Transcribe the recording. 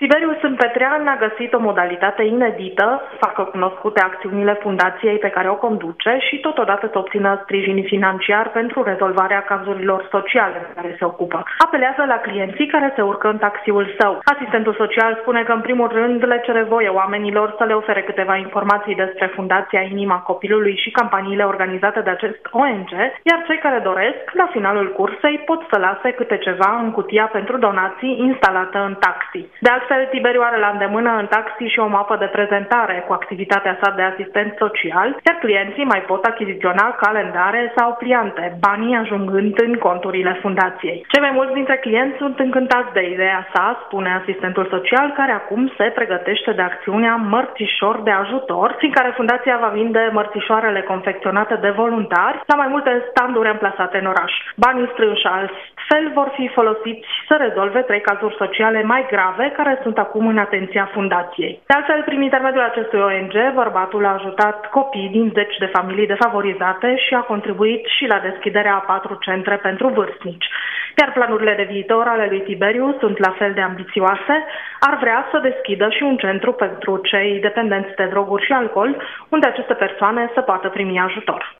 Tiberiu Sâmpetrean a găsit o modalitate inedită să facă cunoscute acțiunile fundației pe care o conduce și totodată să obțină sprijin financiar pentru rezolvarea cazurilor sociale de care se ocupă. Apelează la clienții care se urcă în taxiul său. Asistentul social spune că în primul rând le cere voie oamenilor să le ofere câteva informații despre Fundația Inima Copilului și campaniile organizate de acest ONG, iar cei care doresc, la finalul cursei, pot să lase câte ceva în cutia pentru donații instalată în taxi. De altfel, Tiberiu are la îndemână în taxi și o mapă de prezentare cu activitatea sa de asistent social, iar clienții mai pot achiziționa calendare sau pliante, banii ajungând în conturile fundației. Cei mai mulți dintre clienți sunt încântați de ideea sa, spune asistentul social, care acum se pregătește de acțiunea Mărțișor de Ajutor, prin care fundația va vinde mărțișoarele confecționate de voluntari la mai multe standuri amplasate în oraș. Banii strânși astfel vor fi folosiți să rezolve 3 cazuri sociale mai grave care sunt acum în atenția fundației. De altfel, prin intermediul acestui ONG, bărbatul a ajutat copii din 10 de familii defavorizate și a contribuit și la deschiderea a 4 centre pentru vârstnici. Iar planurile de viitor ale lui Tiberiu sunt la fel de ambițioase. Ar vrea să deschidă și un centru pentru cei dependenți de droguri și alcool, unde aceste persoane să poată primi ajutor.